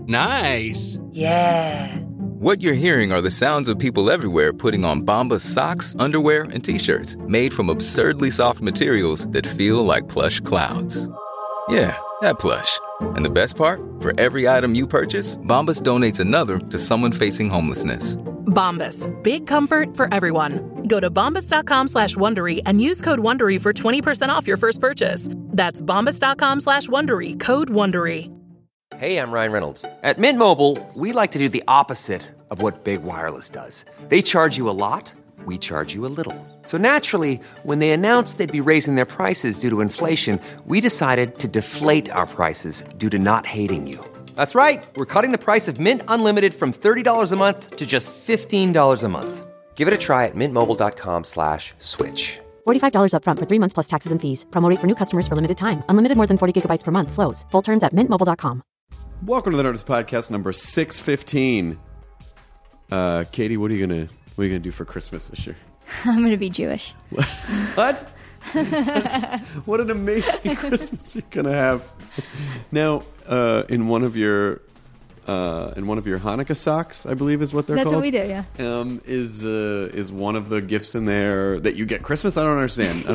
Nice. Yeah. What you're hearing are the sounds of people everywhere putting on Bombas socks, underwear, and T-shirts made from absurdly soft materials that feel like plush clouds. Yeah, that plush. And the best part? For every item you purchase, Bombas donates another to someone facing homelessness. Bombas. Big comfort for everyone. Go to bombas.com/Wondery and use code Wondery for 20% off your first purchase. That's bombas.com/Wondery, code Wondery. Hey, I'm Ryan Reynolds. At Mint Mobile, we like to do the opposite of what Big Wireless does. They charge you a lot, we charge you a little. So naturally, when they announced they'd be raising their prices due to inflation, we decided to deflate our prices due to not hating you. That's right. We're cutting the price of Mint Unlimited from $30 a month to just $15 a month. Give it a try at mintmobile.com/switch. $45 up front for 3 months plus taxes and fees. Promo rate for new customers for limited time. Unlimited more than 40 gigabytes per month. Slows full terms at mintmobile.com. Welcome to the Nerdist Podcast number 615. Katie, what are you gonna do for Christmas this year? I'm going to be Jewish. What? What an amazing Christmas you're gonna have. Now, in one of your Hanukkah socks, I believe is what they're called. That's what we do, yeah. Is one of the gifts in there that you get Christmas? I don't understand.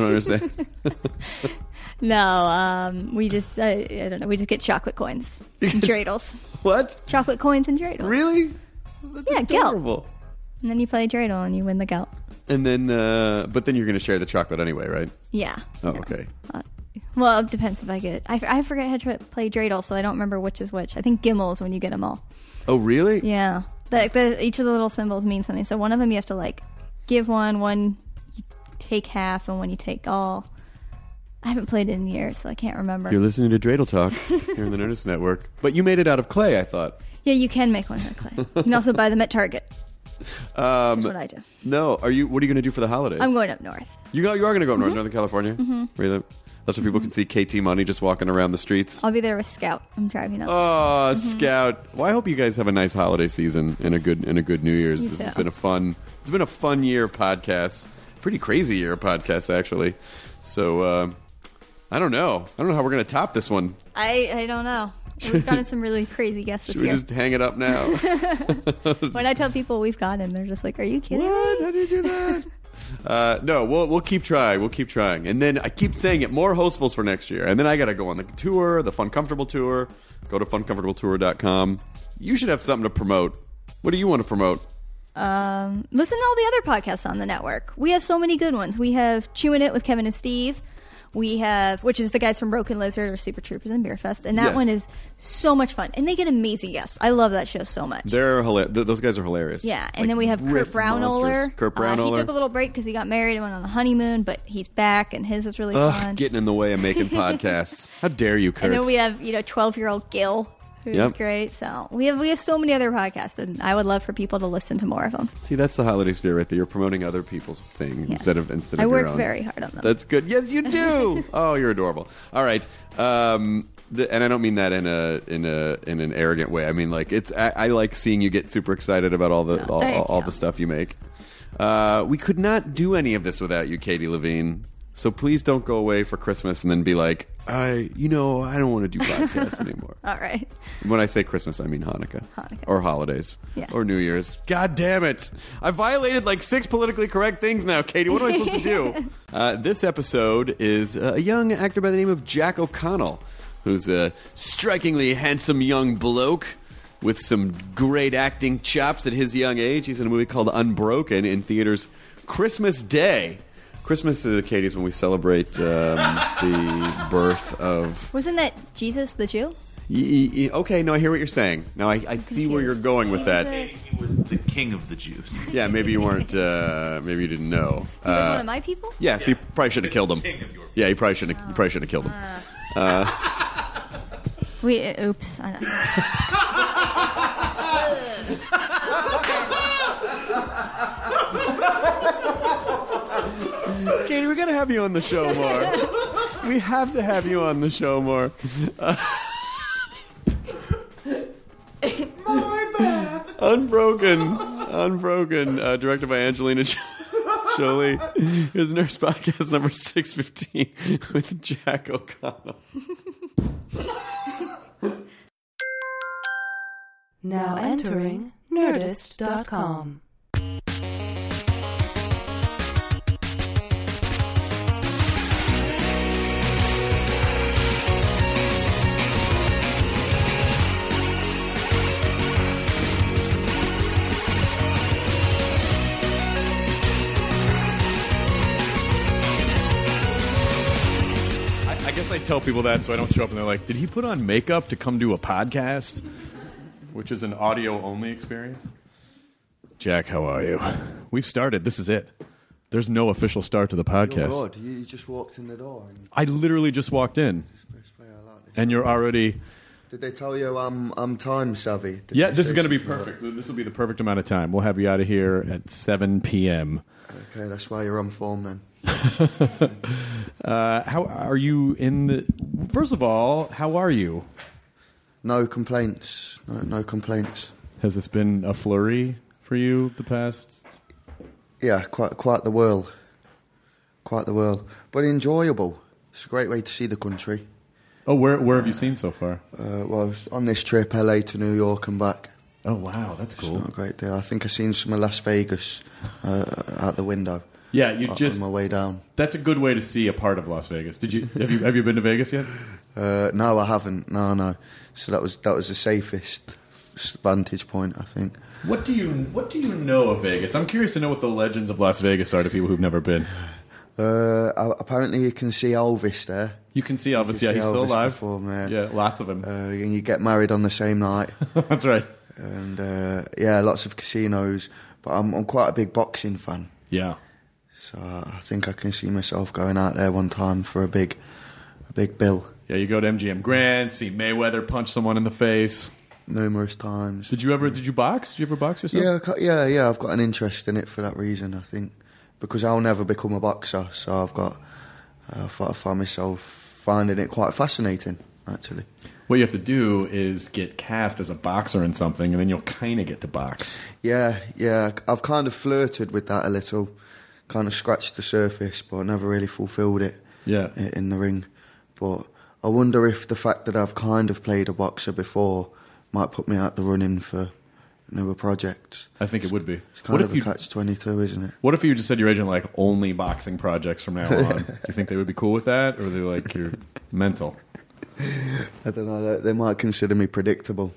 No, we just I don't know. We just get chocolate coins and dreidels. What? Chocolate coins and dreidels. Really? That's adorable. Gelt. And then you play dreidel and you win the gelt. And then, but then you're going to share the chocolate anyway, right? Yeah. Oh, okay. Well, it depends if I get. I forget how to play dreidel, so I don't remember which is which. I think Gimel is when you get them all. Oh, really? Yeah. Each of the little symbols mean something. So one of them you have to like give one you take half, and one you take all. I haven't played it in years, so I can't remember. You're listening to Dreidel Talk here on the Nerdist Network. But you made it out of clay, I thought. Yeah, you can make one out of clay. You can also buy them at Target. That's what I do. No, what are you going to do for the holidays? I'm going up north. You are going to go up north, Northern California? Mm-hmm. Really? That's where people can see KT Money just walking around the streets. I'll be there with Scout. I'm driving up. Oh, Scout! Well, I hope you guys have a nice holiday season and a good New Year's. This has been a fun year of podcasts. Pretty crazy year of podcasts, actually. So I don't know how we're going to top this one. I don't know. We've gotten some really crazy guests this year. Should we just hang it up now? When I tell people we've gotten, they're just like, "Are you kidding What? me? How do you do that?" No, we'll keep trying. We'll keep trying. And then I keep saying it, more hostefuls for next year. And then I got to go on the tour, the Fun Comfortable tour. Go to funcomfortabletour.com. You should have something to promote. What do you want to promote? Listen to all the other podcasts on the network. We have so many good ones. We have Chewing It with Kevin and Steve. We have, which is the guys from Broken Lizard or Super Troopers and Beer Fest, and that one is so much fun, and they get amazing guests. I love that show so much. They're those guys are hilarious. Yeah, and then we have Kurt Braunohler. Kurt Braunohler. He took a little break because he got married and went on a honeymoon, but he's back, and his is really fun. Getting in the way of making podcasts. How dare you, Kurt? And then we have 12-year-old Gil, who's great. So we have so many other podcasts, and I would love for people to listen to more of them. See, that's the holiday spirit right there. You're promoting other people's thing instead of your own. I work very hard on them. That's good. Yes, you do. Oh, you're adorable. All right. And I don't mean that in an arrogant way. I mean, like I like seeing you get super excited about all the stuff you make. We could not do any of this without you, Katie Levine. So please don't go away for Christmas and then be like, I don't want to do podcasts anymore. All right. When I say Christmas, I mean Hanukkah. Or holidays. Yeah. Or New Year's. God damn it. I violated like 6 politically correct things now, Katie. What am I supposed to do? This episode is a young actor by the name of Jack O'Connell, who's a strikingly handsome young bloke with some great acting chops at his young age. He's in a movie called Unbroken in theaters Christmas Day. Christmas, Katie, is when we celebrate the birth of... Wasn't that Jesus the Jew? Okay, no, I hear what you're saying. Now I see where you're going with that. He was the king of the Jews. Yeah, maybe you weren't. Maybe you didn't know. He was one of my people. Yeah, so you probably should have killed him. Yeah, you probably shouldn't have killed him. Oops. I don't Katie, we're gonna have you on the show more. We have to have you on the show more. My bad. Unbroken, directed by Angelina Jolie. Here's Nurse Podcast number 615 with Jack O'Connell. Now entering Nerdist.com. I guess I tell people that so I don't show up and they're like, did he put on makeup to come do a podcast? Which is an audio-only experience. Jack, how are you? We've started. This is it. There's no official start to the podcast. Oh, God. You just walked in the door. I literally just walked in. And you're already... Did they tell you I'm time savvy? Yeah, this is going to be perfect. This will be the perfect amount of time. We'll have you out of here at 7 p.m. Okay, that's why you're on form then. How are you in the... First of all, how are you? No complaints. No complaints. Has this been a flurry for you the past... Yeah, quite the whirl. Quite the whirl. But enjoyable. It's a great way to see the country. Oh, where have you seen so far? Well, on this trip, LA to New York and back. Oh, wow, that's cool. It's not a great deal. I think I've seen some of Las Vegas out the window. Yeah, you just on my way down. That's a good way to see a part of Las Vegas. Have you been to Vegas yet? No, I haven't. No. So that was the safest vantage point, I think. What do you know of Vegas? I'm curious to know what the legends of Las Vegas are to people who've never been. Apparently, you can see Elvis there. You can see Elvis. Yeah, he's still alive. Yeah, lots of him. And you get married on the same night. That's right. And lots of casinos. But I'm quite a big boxing fan. Yeah. So I think I can see myself going out there one time for a big bill. Yeah, you go to MGM Grand, see Mayweather punch someone in the face. Numerous times. Did you box? Did you ever box yourself? Yeah. I've got an interest in it for that reason, I think. Because I'll never become a boxer, so I find myself finding it quite fascinating, actually. What you have to do is get cast as a boxer in something, and then you'll kind of get to box. Yeah. I've kind of flirted with that a little. Kind of scratched the surface, but I never really fulfilled it in the ring. But I wonder if the fact that I've kind of played a boxer before might put me out the running for newer projects. I think it would be. It's kind of a catch-22, isn't it? What if you just said your agent, like, only boxing projects from now on? Do you think they would be cool with that, or they're like, you're mental? I don't know. They might consider me predictable.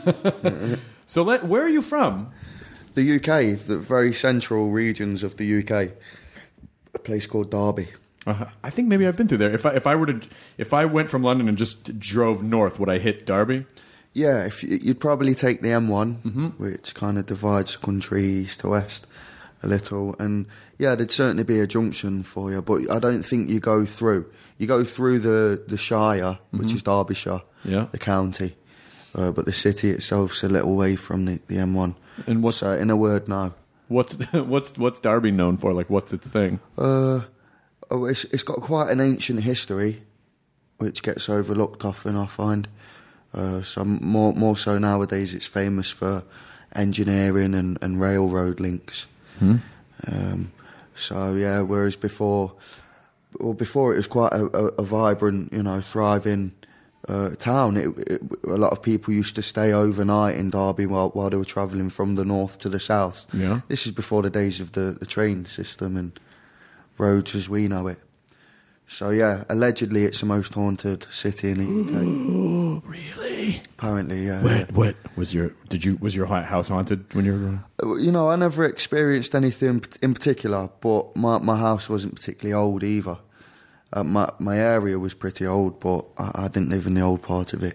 So where are you from? The UK, the very central regions of the UK. A place called Derby. I think maybe I've been through there. If I went from London and just drove north, would I hit Derby? Yeah, you'd probably take the M1, which kind of divides the country east to west a little, and yeah, there'd certainly be a junction for you. But I don't think you go through. You go through the Shire, which is Derbyshire, the county, but the city itself's a little way from the M1. And so, in a word, no. What's Derby known for? Like, what's its thing? It's got quite an ancient history, which gets overlooked often, I find. So more so nowadays, it's famous for engineering and railroad links. So yeah, whereas before it was quite a vibrant, thriving town. A lot of people used to stay overnight in Derby while they were travelling from the north to the south. Yeah. This is before the days of the train system and roads as we know it. So yeah, allegedly it's the most haunted city in the UK. Really? Apparently, yeah. What was your house haunted when you were growing? I never experienced anything in particular, but my house wasn't particularly old either. My area was pretty old, but I didn't live in the old part of it.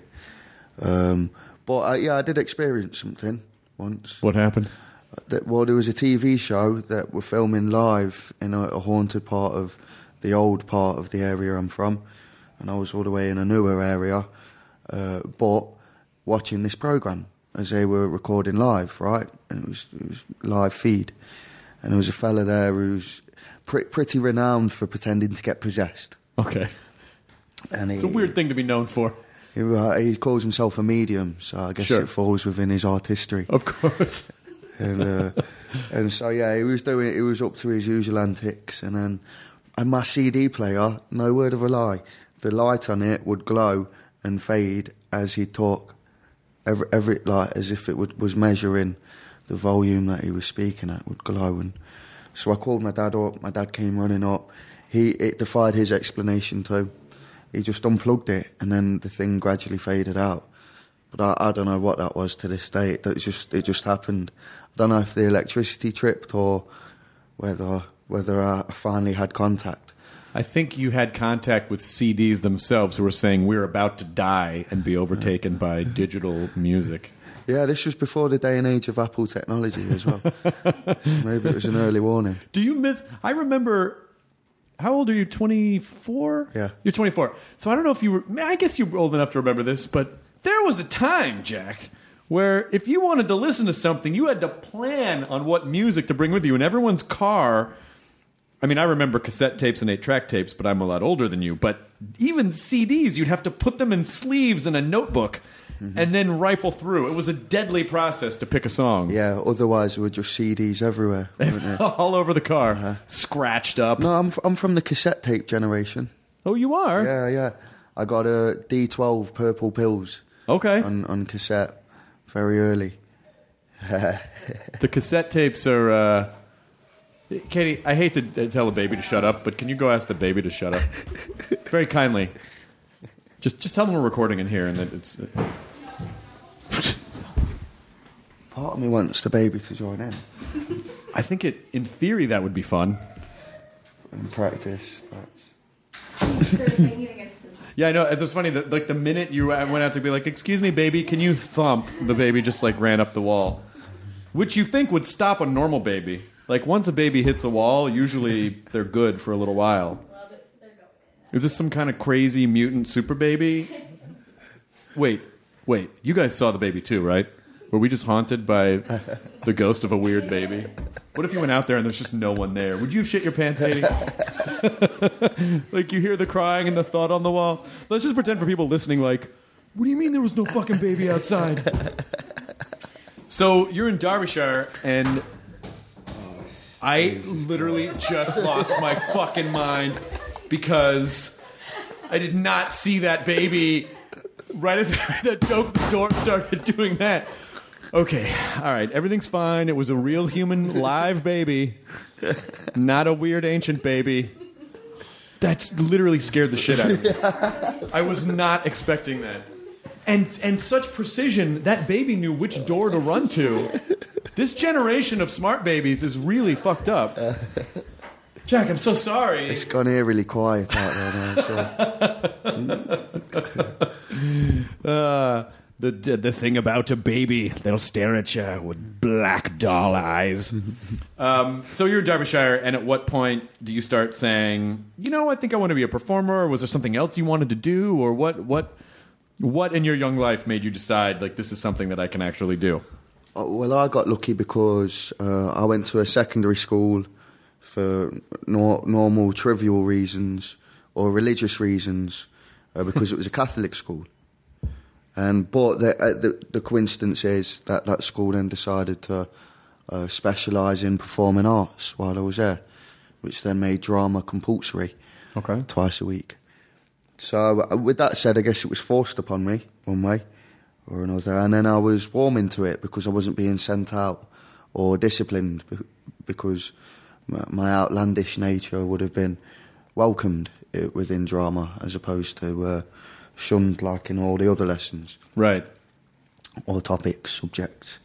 I did experience something once. What happened? There was a TV show that were filming live in a haunted part of the old part of the area I'm from, and I was all the way in a newer area, but watching this programme as they were recording live, right? And it was live feed, and there was a fella there who's pretty renowned for pretending to get possessed. Okay. And it's a weird thing to be known for. He calls himself a medium, so I guess it falls within his artistry. Of course. And so yeah, he was up to his usual antics, and my CD player, no word of a lie, the light on it would glow and fade as he'd talk. every like as if it was measuring the volume that he was speaking at would glow. And so I called my dad up. My dad came running up. It defied his explanation too. He just unplugged it, and then the thing gradually faded out. But I don't know what that was to this day. It just happened. I don't know if the electricity tripped or whether I finally had contact. I think you had contact with CDs themselves who were saying we're about to die and be overtaken by digital music. Yeah, this was before the day and age of Apple technology as well. So maybe it was an early warning. Do you miss... I remember... How old are you? 24? Yeah. You're 24. So I don't know if you were... I guess you were old enough to remember this, but there was a time, Jack, where if you wanted to listen to something, you had to plan on what music to bring with you. In everyone's car... I mean, I remember cassette tapes and 8-track tapes, but I'm a lot older than you. But even CDs, you'd have to put them in sleeves in a notebook and then rifle through. It was a deadly process to pick a song. Yeah, otherwise there were just CDs everywhere. All over the car, scratched up. No, I'm from the cassette tape generation. Oh, you are? Yeah. I got a D12 Purple Pills. Okay. On cassette very early. The cassette tapes are... Katie, I hate to tell a baby to shut up, but can you go ask the baby to shut up? Very kindly. Just tell them we're recording in here and that it's... Part of me wants the baby to join in. I think in theory, that would be fun. In practice, Yeah, I know. It's funny that like the minute you went out to be like, "Excuse me, baby, can you thump?" The baby just like ran up the wall, which you think would stop a normal baby. Like once a baby hits a wall, usually they're good for a little while. Is this some kind of crazy mutant super baby? Wait. You guys saw the baby too, right? Were we just haunted by the ghost of a weird baby? What if you went out there and there's just no one there? Would you shit your pants, Katie? Like you hear the crying and the thought on the wall? Let's just pretend for people listening like, what do you mean there was no fucking baby outside? So you're in Derbyshire and I literally just lost my fucking mind because I did not see that baby right as that joke the door started doing that. Okay, all right, everything's fine. It was a real human live baby, not a weird ancient baby. That's literally scared the shit out of me. I was not expecting that. And such precision, that baby knew which door to run to. This generation of smart babies is really fucked up. Jack, I'm so sorry. It's gone eerily quiet out there now. So. The thing about a baby, they'll stare at you with black doll eyes. So you're in Derbyshire, and at what point do you start saying, I think I want to be a performer, or was there something else you wanted to do, or what in your young life made you decide, like, this is something that I can actually do? Well, I got lucky because I went to a secondary school for normal, trivial reasons or religious reasons because it was a Catholic school. But the coincidence is that school then decided to specialise in performing arts while I was there, which then made drama compulsory twice a week. So with that said, I guess it was forced upon me one way or another, and then I was warming to it because I wasn't being sent out or disciplined because my outlandish nature would have been welcomed within drama as opposed to shunned like in all the other lessons. Right. Or topics, subjects.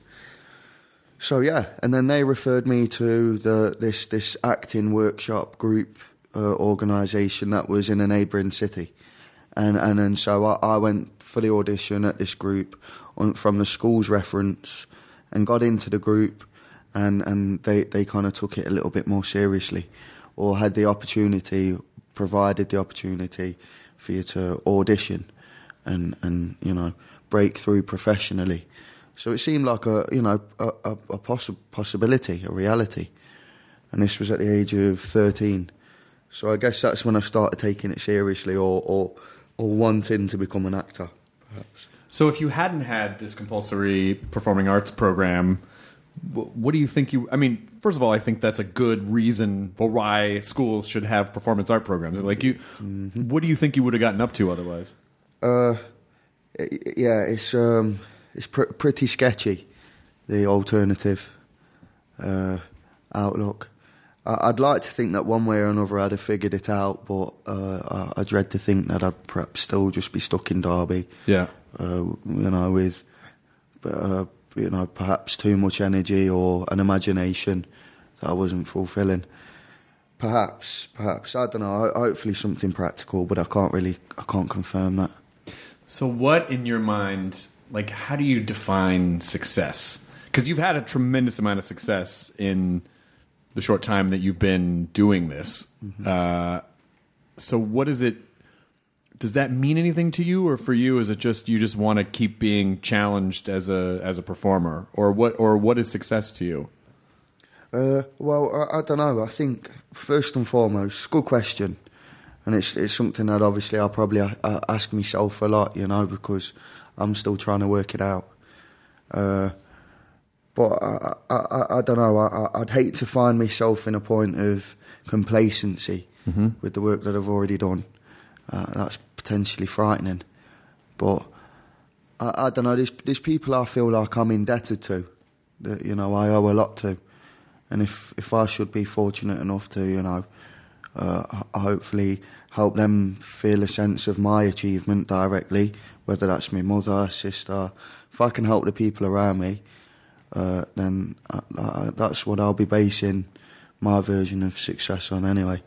So yeah, and then they referred me to this acting workshop group organisation that was in a neighbouring city. And then so I went for the audition at this group from the school's reference and got into the group, and they kind of took it a little bit more seriously, or had the opportunity, provided the opportunity for you to audition and break through professionally. So it seemed like a possibility, a reality. And this was at the age of 13. So I guess that's when I started taking it seriously or wanting to become an actor, perhaps. So if you hadn't had this compulsory performing arts program, what do you think I mean, first of all, I think that's a good reason for why schools should have performance art programs. Like what do you think you would have gotten up to otherwise? Yeah, it's it's pretty sketchy, the alternative outlook. I'd like to think that one way or another I'd have figured it out, but I dread to think that I'd perhaps still just be stuck in Derby. Yeah. With perhaps too much energy or an imagination that I wasn't fulfilling. Perhaps, I don't know. Hopefully something practical, but I can't confirm that. So what, in your mind, like, how do you define success? Because you've had a tremendous amount of success in the short time that you've been doing this. Mm-hmm. So what is it? Does that mean anything to you, or for you, is it just you just want to keep being challenged as a performer, or what is success to you? Well, I don't know. I think first and foremost, good question, and it's something that obviously I'll probably ask myself a lot, because I'm still trying to work it out. But I don't know. I'd hate to find myself in a point of complacency with the work that I've already done. That's potentially frightening. But I don't know. There's people I feel like I'm indebted to, that I owe a lot to. And if I should be fortunate enough to, hopefully help them feel a sense of my achievement directly, whether that's my mother, sister, if I can help the people around me, then that's what I'll be basing my version of success on anyway.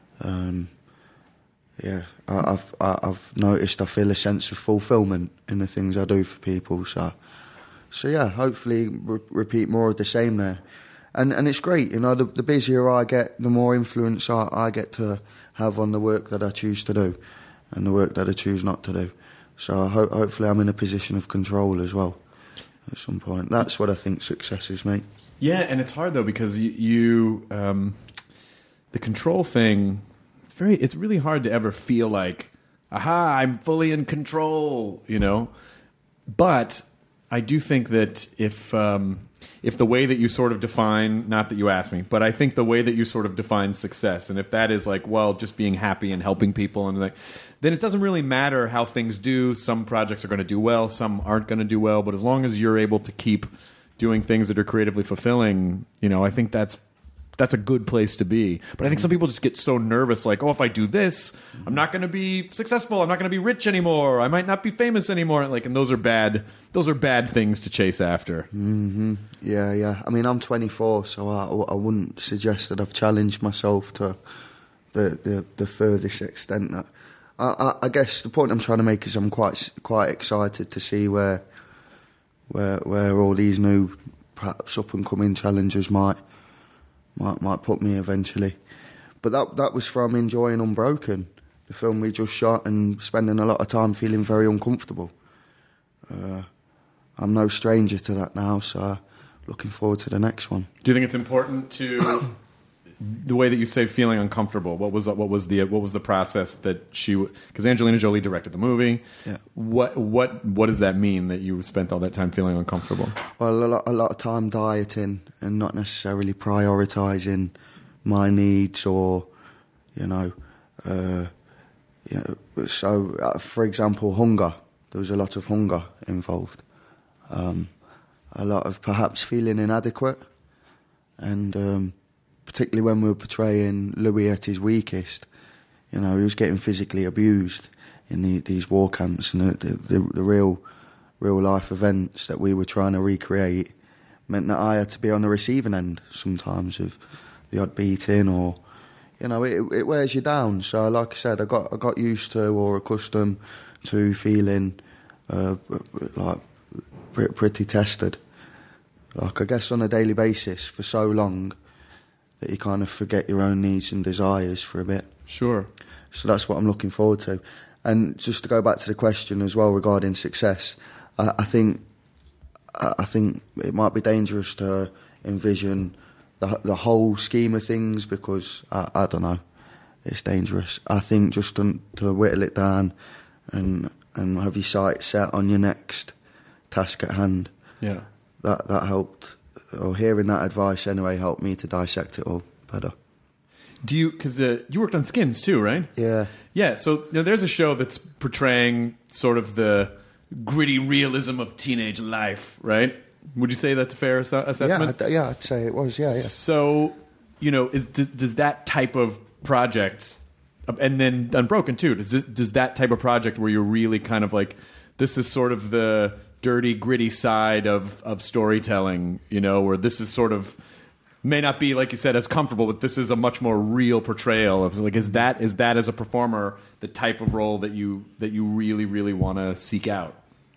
I've noticed I feel a sense of fulfilment in the things I do for people. So yeah, hopefully repeat more of the same there. And it's great, the busier I get, the more influence I get to have on the work that I choose to do and the work that I choose not to do. So hopefully I'm in a position of control as well at some point. That's what I think success is, mate. Yeah, and it's hard, though, because you the control thing, it's really hard to ever feel like, aha, I'm fully in control, But I do think that if the way that you sort of define, not that you asked me, but I think the way that you sort of define success, and if that is like, well, just being happy and helping people, and like, then it doesn't really matter how things do. Some projects are going to do well, some aren't going to do well, but as long as you're able to keep doing things that are creatively fulfilling, I think that's a good place to be. But I think some people just get so nervous, like, oh, if I do this, I'm not going to be successful. I'm not going to be rich anymore. I might not be famous anymore. Like, and those are bad things to chase after. Mm-hmm. Yeah. I mean, I'm 24, so I wouldn't suggest that I've challenged myself to the furthest extent. That I guess the point I'm trying to make is I'm quite excited to see where all these new, perhaps up and coming challengers might put me eventually. But that was from enjoying Unbroken, the film we just shot, and spending a lot of time feeling very uncomfortable. I'm no stranger to that now, so looking forward to the next one. Do you think it's important to the way that you say feeling uncomfortable? What was the process that because Angelina Jolie directed the movie? Yeah. What does that mean that you spent all that time feeling uncomfortable? Well, a lot of time dieting and not necessarily prioritising my needs or So, for example, hunger. There was a lot of hunger involved. A lot of perhaps feeling inadequate, and particularly when we were portraying Louis at his weakest, he was getting physically abused in these war camps, and the real life events that we were trying to recreate meant that I had to be on the receiving end sometimes of the odd beating, or it wears you down. So, like I said, I got used to or accustomed to feeling like pretty tested, like I guess on a daily basis for so long that you kind of forget your own needs and desires for a bit. Sure. So that's what I'm looking forward to. And just to go back to the question as well regarding success, I think it might be dangerous to envision the whole scheme of things, because I don't know, it's dangerous. I think just to whittle it down and have your sights set on your next task at hand. Yeah. That helped, or hearing that advice anyway, helped me to dissect it all better. Because you worked on Skins too, right? Yeah. Yeah, so there's a show that's portraying sort of the gritty realism of teenage life, right? Would you say that's a fair assessment? Yeah, I'd say it was. Yeah. So, does that type of project, and then Unbroken too, does that type of project where you're really kind of like, this is sort of the dirty, gritty side of storytelling, where this is sort of, may not be, like you said, as comfortable, but this is a much more real portrayal of, like, is that as a performer the type of role that you really, really want to seek out?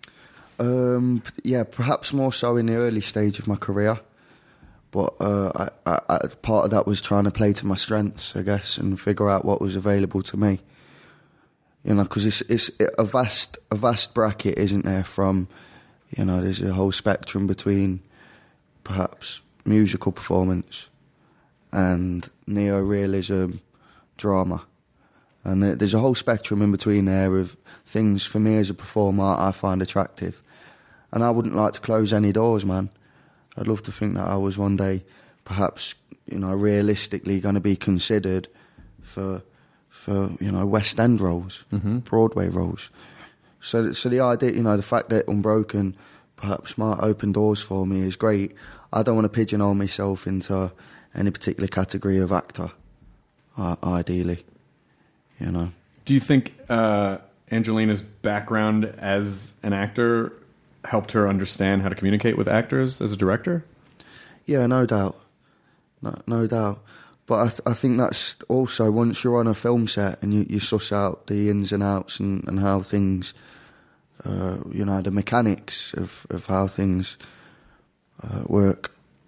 Yeah, perhaps more so in the early stage of my career, but part of that was trying to play to my strengths, I guess, and figure out what was available to me. Because it's a vast bracket, isn't there? From, there's a whole spectrum between perhaps musical performance and neo-realism drama, and there's a whole spectrum in between there of things for me as a performer I find attractive. And I wouldn't like to close any doors, man. I'd love to think that I was one day, perhaps, realistically going to be considered for West End roles, Broadway roles. So the idea, the fact that Unbroken perhaps might open doors for me is great. I don't want to pigeonhole myself into any particular category of actor, ideally, Do you think Angelina's background as an actor helped her understand how to communicate with actors as a director? Yeah, no doubt. No doubt. But I think that's also, once you're on a film set and you suss out the ins and outs and how things, the mechanics of how things work,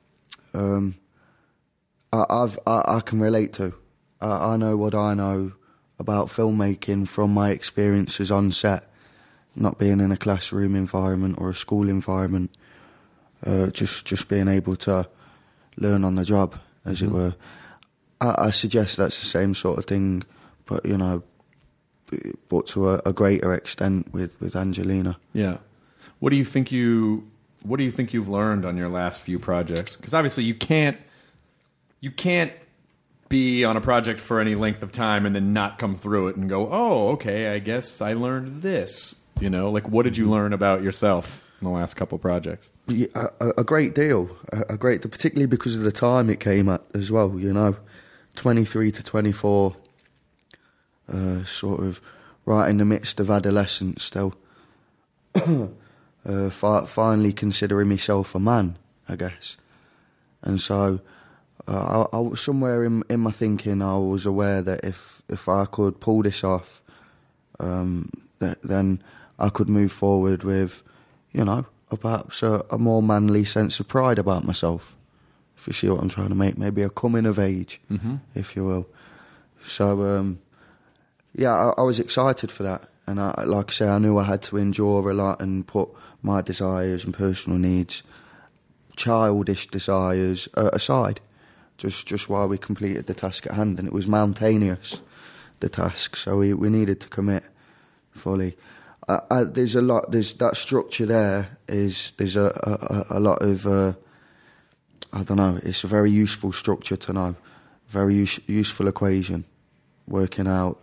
I can relate to. I know what I know about filmmaking from my experiences on set, not being in a classroom environment or a school environment, just being able to learn on the job, as it were. I suggest that's the same sort of thing, but but to a greater extent with Angelina. Yeah. What do you think you've learned on your last few projects? Because obviously you can't be on a project for any length of time and then not come through it and go, oh, okay, I guess I learned this. What did you learn about yourself in the last couple of projects? Yeah, a great deal, particularly because of the time it came at as well. 23 to 24, sort of right in the midst of adolescence still. Finally considering myself a man, I guess. And so I was somewhere in my thinking, I was aware that if I could pull this off, then I could move forward with, perhaps a more manly sense of pride about myself. If you see what I'm trying to make, maybe a coming of age, if you will. So, I was excited for that. And like I say, I knew I had to endure a lot and put my desires and personal needs, childish desires, aside, just while we completed the task at hand. And it was mountainous, the task, so we needed to commit fully. There's that structure there. There's a lot of... I don't know, it's a very useful structure to know, very useful equation, working out,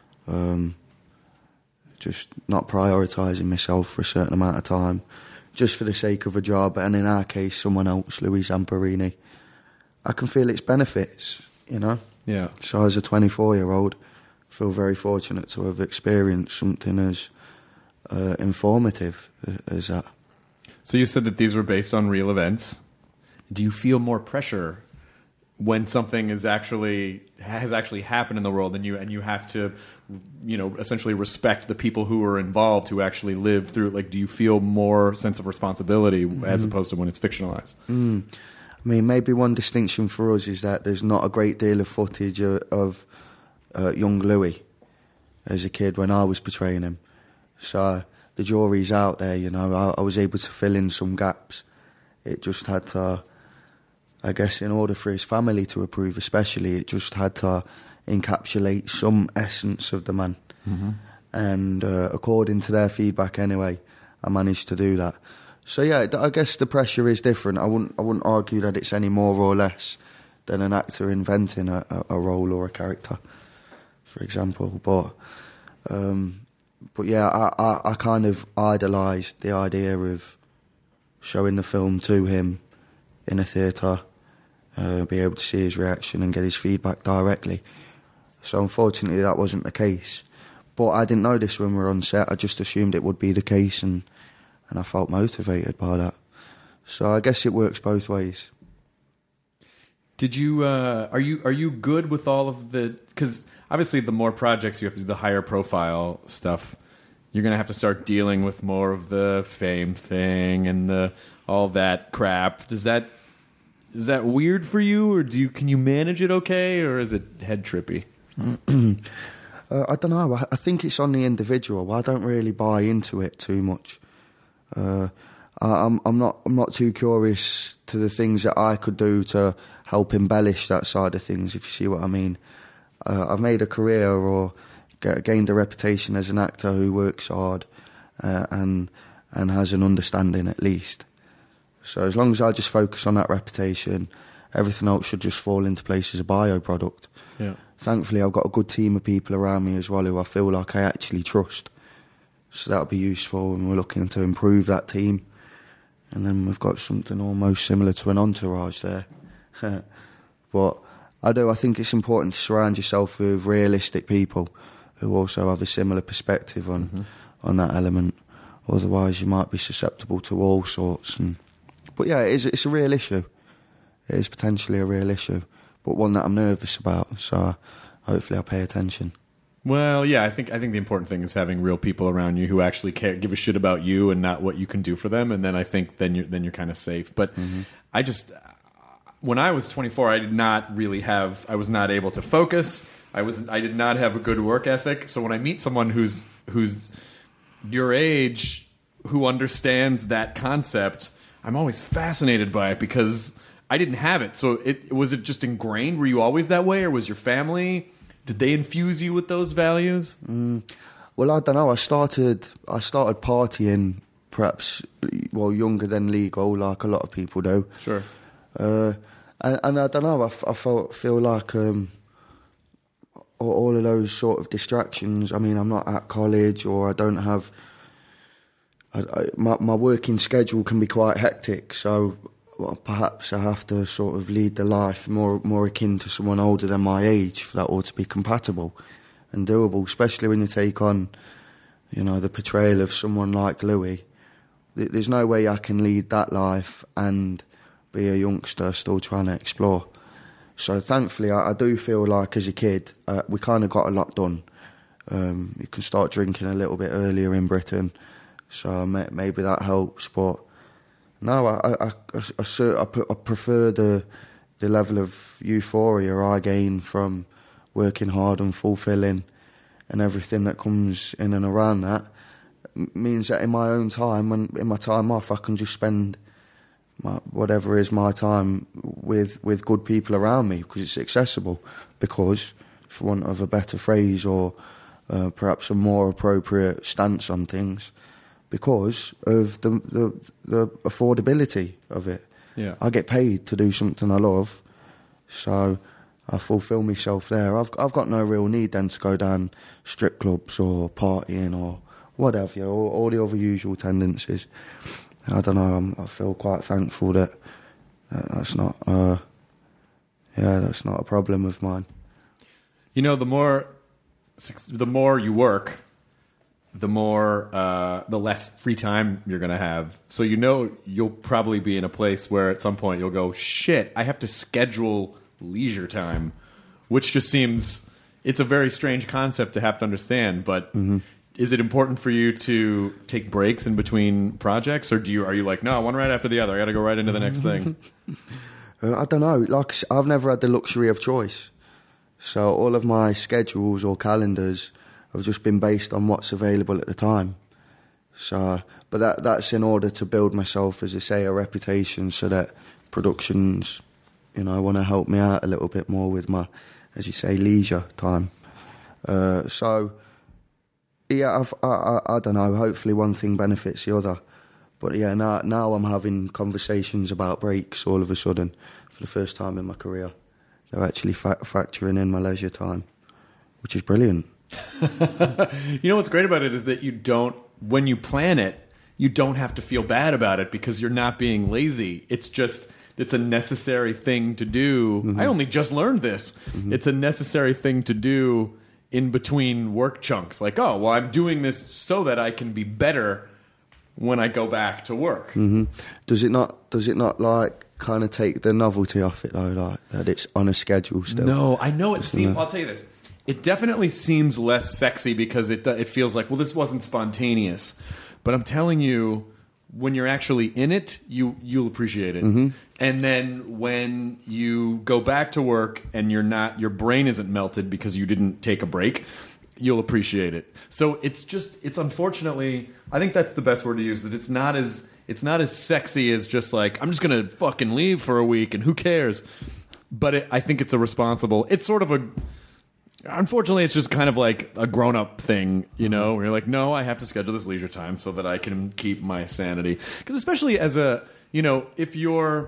just not prioritising myself for a certain amount of time, just for the sake of a job, and in our case, someone else, Louis Zamperini. I can feel its benefits, Yeah. So as a 24-year-old, I feel very fortunate to have experienced something as informative as that. So you said that these were based on real events. Do you feel more pressure when something has actually happened in the world, and you have to, essentially respect the people who are involved, who actually lived through it? Like, do you feel more sense of responsibility as opposed to when it's fictionalized? I mean, maybe one distinction for us is that there's not a great deal of footage of young Louis as a kid when I was portraying him. So the jury's out there, I was able to fill in some gaps. It just had to, I guess, in order for his family to approve especially, it just had to encapsulate some essence of the man. And according to their feedback anyway, I managed to do that. So yeah, I guess the pressure is different. I wouldn't argue that it's any more or less than an actor inventing a role or a character, for example. But yeah, I kind of idolised the idea of showing the film to him in a theatre, be able to see his reaction and get his feedback directly. So unfortunately that wasn't the case. But I didn't know this when we were on set. I just assumed it would be the case, and I felt motivated by that. So I guess it works both ways. Did you are you good with all of the, because obviously the more projects you have to do, the higher profile stuff, you're going to have to start dealing with more of the fame thing and all that crap. Is that weird for you, or can you manage it okay, or is it head trippy? I don't know. I think it's on the individual. I don't really buy into it too much. I'm not too curious to the things that I could do to help embellish that side of things, if you see what I mean. I've made a career or gained a reputation as an actor who works hard and has an understanding at least. So as long as I just focus on that reputation, everything else should just fall into place as a byproduct. Yeah. Thankfully, I've got a good team of people around me as well who I feel like I actually trust. So that'll be useful, and we're looking to improve that team. And then we've got something almost similar to an entourage there. But I think it's important to surround yourself with realistic people who also have a similar perspective on that element. Otherwise, you might be susceptible to all sorts. But yeah, it's a real issue. It is potentially a real issue, but one that I'm nervous about. So hopefully I'll pay attention. Well, yeah, I think the important thing is having real people around you who actually give a shit about you and not what you can do for them, and then I think then you're kind of safe. But I just, when I was 24, I was not able to focus. I did not have a good work ethic. So when I meet someone who's your age, who understands that concept, I'm always fascinated by it because I didn't have it. So was it just ingrained? Were you always that way, or was your family? Did they infuse you with those values? Well, I don't know. I started partying, perhaps, younger than legal, like a lot of people do. Sure. And I don't know. I feel like all of those sort of distractions. I mean, I'm not at college, or I don't have. My working schedule can be quite hectic, so perhaps I have to sort of lead the life more akin to someone older than my age for that all to be compatible and doable, especially when you take on, the portrayal of someone like Louis. There's no way I can lead that life and be a youngster still trying to explore. So thankfully, I do feel like as a kid, we kind of got a lot done. You can start drinking a little bit earlier in Britain, so maybe that helps, but no, I prefer the level of euphoria I gain from working hard and fulfilling, and everything that comes in and around that means that in my own time and in my time off, I can just spend whatever is my time with good people around me, because it's accessible. Because, for want of a better phrase, or perhaps a more appropriate stance on things, because of the affordability of it. Yeah. I get paid to do something I love, so I fulfil myself there. I've got no real need then to go down strip clubs or partying or whatever, all the other usual tendencies. I don't know, I feel quite thankful that that's not a problem of mine. The more you work, the less free time you're going to have. So you'll probably be in a place where at some point you'll go, shit, I have to schedule leisure time, which just seems, it's a very strange concept to have to understand, but is it important for you to take breaks in between projects, or are you like, no, one right after the other, I got to go right into the next thing? I don't know. Like, I've never had the luxury of choice. So all of my schedules or calendars have just been based on what's available at the time. So, but that's in order to build myself, as I say, a reputation, so that productions, want to help me out a little bit more with my, as you say, leisure time. So, yeah, I don't know. Hopefully, one thing benefits the other. But yeah, now I'm having conversations about breaks all of a sudden for the first time in my career. They're actually factoring in my leisure time, which is brilliant. You know what's great about it is that when you plan it, you don't have to feel bad about it because you're not being lazy. It's a necessary thing to do. Mm-hmm. I only just learned this. Mm-hmm. It's a necessary thing to do in between work chunks. Like, oh, well, I'm doing this so that I can be better when I go back to work. Mm-hmm. Does it not like kind of take the novelty off it though, like that it's on a schedule still? No, I know it seems. I'll tell you this. It definitely seems less sexy because it feels like, well, this wasn't spontaneous. But I'm telling you, when you're actually in it, you'll appreciate it. Mm-hmm. And then when you go back to work and your brain isn't melted because you didn't take a break, you'll appreciate it. So it's unfortunately, I think that's the best word to use. That it's not as sexy as just like, I'm just gonna fucking leave for a week and who cares. But I think it's it's sort of a. Unfortunately, it's just kind of like a grown-up thing, you know, where you're like, no, I have to schedule this leisure time so that I can keep my sanity. Because especially as if you're...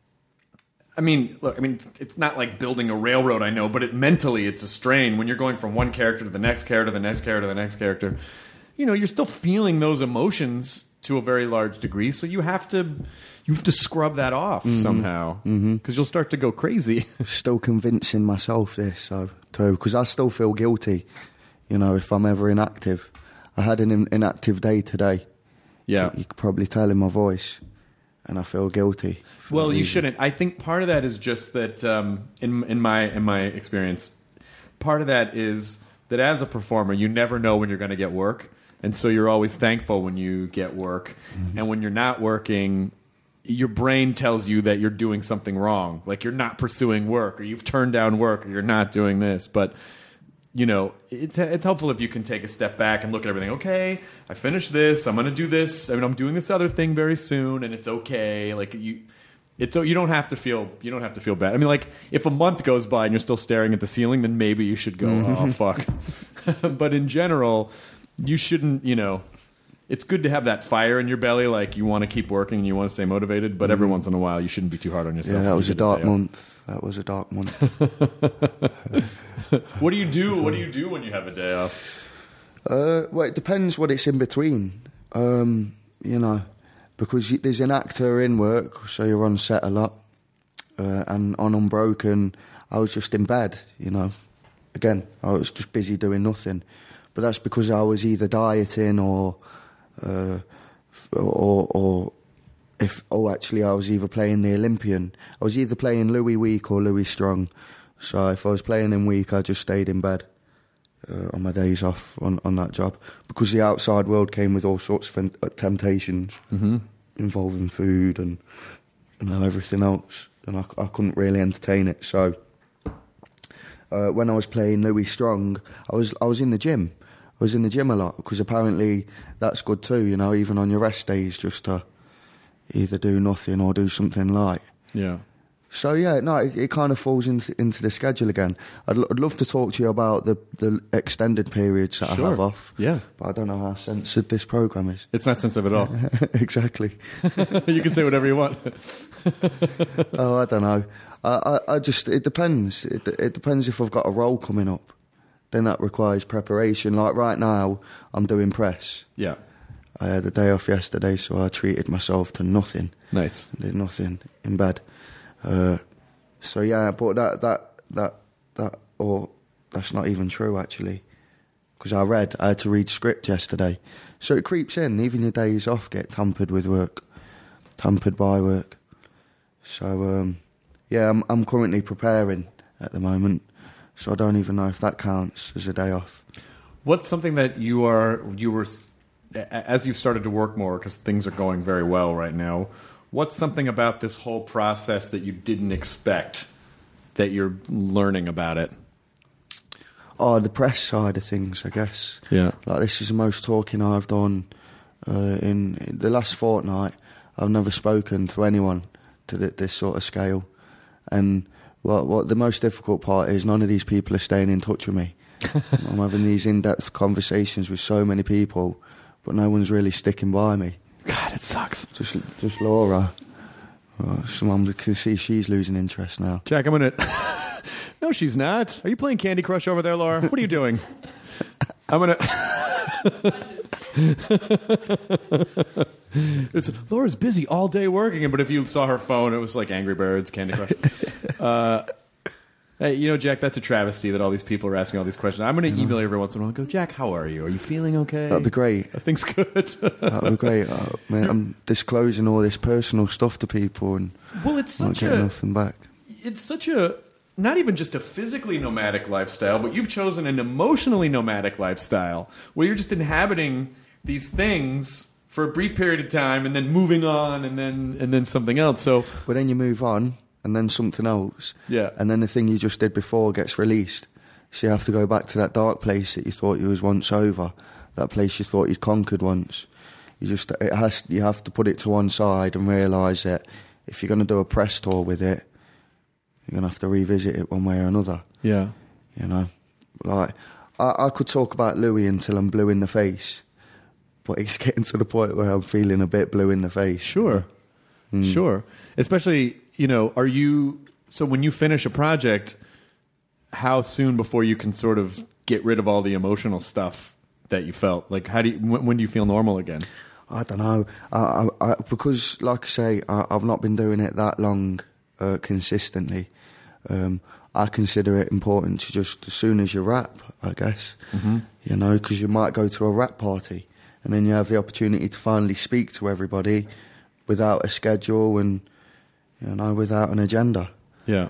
it's not like building a railroad, I know, but mentally it's a strain when you're going from one character to the next character, to the next character, to the next character. You know, you're still feeling those emotions to a very large degree, so you have to scrub that off somehow, because you'll start to go crazy. Still convincing myself this, too, because I still feel guilty, you know, if I'm ever inactive. I had an inactive day today. Yeah. You could probably tell in my voice, and I feel guilty. Well, you shouldn't. I think part of that is just that, in my experience, part of that is that as a performer, you never know when you're going to get work, and so you're always thankful when you get work, and when you're not working, your brain tells you that you're doing something wrong, like you're not pursuing work, or you've turned down work, or you're not doing this. But you know, it's helpful if you can take a step back and look at everything. Okay, I finished this. I'm going to do this. I'm doing this other thing very soon, and it's okay. Like you don't have to feel bad. I mean, like if a month goes by and you're still staring at the ceiling, then maybe you should go, oh fuck. But in general, you shouldn't. You know. It's good to have that fire in your belly, like you want to keep working and you want to stay motivated, but every once in a while you shouldn't be too hard on yourself. Yeah, that was a dark month. What do you do? What do you do when you have a day off? Well, it depends what it's in between. You know, because there's an actor in work, so you're on set a lot. And on Unbroken, I was just in bed, you know. Again, I was just busy doing nothing. But that's because I was either dieting or actually I was either playing the Olympian. I was either playing Louis Week or Louis Strong. So if I was playing in Week, I just stayed in bed on my days off on that job, because the outside world came with all sorts of temptations involving food and everything else, and I couldn't really entertain it. So when I was playing Louis Strong, I was in the gym. I was in the gym a lot, because apparently that's good too, you know, even on your rest days, just to either do nothing or do something light. Yeah. So, yeah, no, it kind of falls into the schedule again. I'd love to talk to you about the extended periods that I have off. Yeah. But I don't know how censored this programme is. It's not sensitive at all. Exactly. You can say whatever you want. Oh, I don't know. I just, it depends. It depends if I've got a role coming up. Then that requires preparation. Like right now, I'm doing press. Yeah. I had a day off yesterday, so I treated myself to nothing. Nice. I did nothing in bed. So yeah, but that's not even true actually, because I had to read script yesterday. So it creeps in. Even your days off get tampered by work. So yeah, I'm currently preparing at the moment. So I don't even know if that counts as a day off. What's something that you were, as you've started to work more, because things are going very well right now, what's something about this whole process that you didn't expect that you're learning about it? Oh, the press side of things, I guess. Yeah. Like, this is the most talking I've done in the last fortnight. I've never spoken to anyone to this sort of scale. And what the most difficult part is, none of these people are staying in touch with me. I'm having these in-depth conversations with so many people, but no one's really sticking by me. God, it sucks. Just Laura. Someone can see she's losing interest now. Jack, I'm gonna... No, she's not. Are you playing Candy Crush over there, Laura? What are you doing? I'm gonna. Laura's busy all day working, but if you saw her phone, it was like Angry Birds, Candy Crush. Hey, you know, Jack, that's a travesty that all these people are asking all these questions. I'm going to email you every once in a while and go, Jack, how are you? Are you feeling okay? That'd be great. Are things good? That'd be great. Man, I'm disclosing all this personal stuff to people and it's not getting nothing back. It's such a, not even just a physically nomadic lifestyle, but you've chosen an emotionally nomadic lifestyle where you're just inhabiting these things for a brief period of time and then moving on and then something else. So, but then you move on. And then something else. Yeah. And then the thing you just did before gets released. So you have to go back to that dark place that you thought you was once over. That place you thought you'd conquered once. You have to put it to one side and realise that if you're going to do a press tour with it, you're going to have to revisit it one way or another. Yeah. You know? Like, I could talk about Louis until I'm blue in the face. But it's getting to the point where I'm feeling a bit blue in the face. Sure. Sure. Especially... You know, so when you finish a project, how soon before you can sort of get rid of all the emotional stuff that you felt? Like, when do you feel normal again? I don't know. Because, like I say, I've not been doing it that long consistently. I consider it important to just, as soon as you rap, I guess, you know, because you might go to a rap party and then you have the opportunity to finally speak to everybody without a schedule and, you know, without an agenda. Yeah.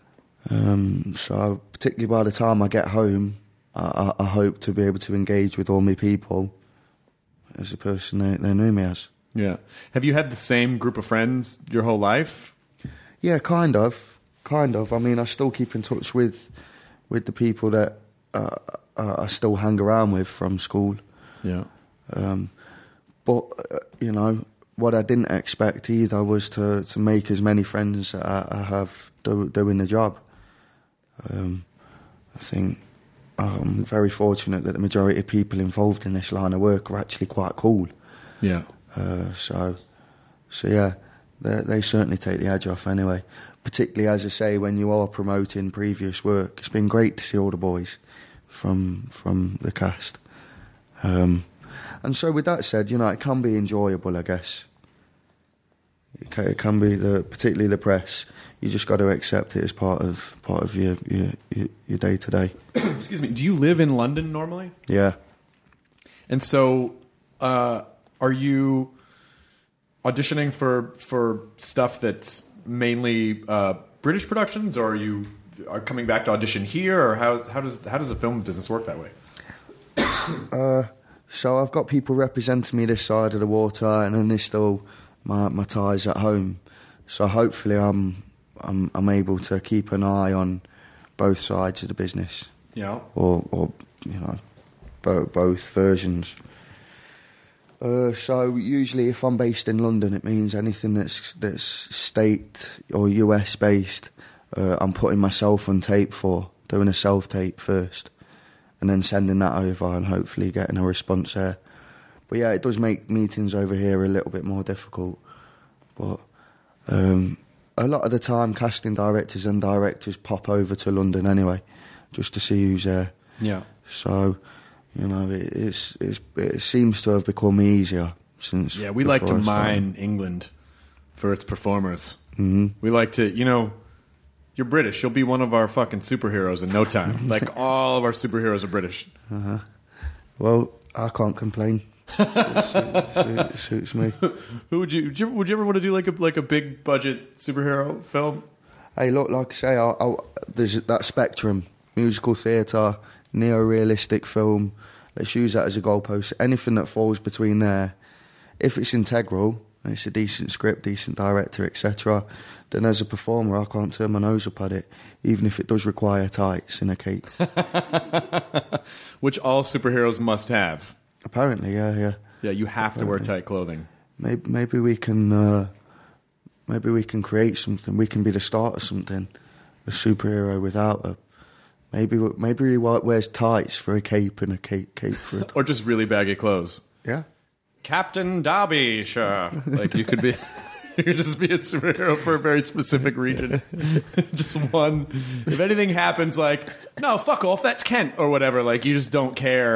So particularly by the time I get home, I hope to be able to engage with all my people as the person they knew me as. Yeah. Have you had the same group of friends your whole life? Yeah, kind of. I mean, I still keep in touch with the people that I still hang around with from school. Yeah. But, you know, what I didn't expect either was to make as many friends that I have doing the job. I think I'm very fortunate that the majority of people involved in this line of work are actually quite cool. Yeah. So yeah, they certainly take the edge off anyway. Particularly, as I say, when you are promoting previous work, it's been great to see all the boys from the cast. And so with that said, you know, it can be enjoyable, I guess. It can be, particularly the press. You just got to accept it as part of your day to day. Excuse me. Do you live in London normally? Yeah. And so, are you auditioning for stuff that's mainly British productions, or are coming back to audition here, or how does the film business work that way? So I've got people representing me this side of the water, and then there's still my ties at home. So hopefully I'm able to keep an eye on both sides of the business. Yeah. Or you know, both versions. So usually, if I'm based in London, it means anything that's state or US based, I'm putting myself on tape for, doing a self tape first, and then sending that over and hopefully getting a response there. But yeah, it does make meetings over here a little bit more difficult. But a lot of the time, casting directors and directors pop over to London anyway, just to see who's there. Yeah. So, you know, it seems to have become easier since. Yeah, we like to mine England for its performers. Mm-hmm. We like to, you know, you're British. You'll be one of our fucking superheroes in no time. Like, all of our superheroes are British. Uh-huh. Well, I can't complain. It suits me. Who would you ever want to do like a big budget superhero film? Hey, look, like I say, there's that spectrum: musical theatre, neo-realistic film. Let's use that as a goalpost. Anything that falls between there, if it's integral, and it's a decent script, decent director, etc., then as a performer, I can't turn my nose up at it, even if it does require tights and a cape. Which all superheroes must have. Apparently, yeah. Yeah, you have to wear tight clothing. Maybe we can create something. We can be the start of something. A superhero without a. Maybe he wears tights for a cape and a cape for a. Or just really baggy clothes. Yeah. Captain Derbyshire. Like you could just be a superhero for a very specific region. Just one. If anything happens, like, no, fuck off, that's Kent or whatever. Like you just don't care